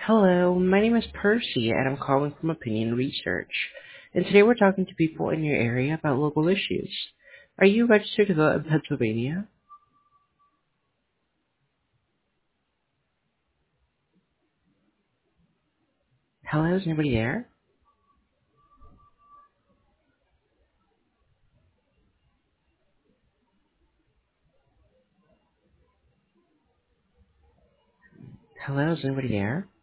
Hello, my name is Percy, and I'm calling from Opinion Research. And today we're talking to people in your area about local issues. Are you registered to vote in Pennsylvania? Hello, is anybody there? Hello, is anybody there?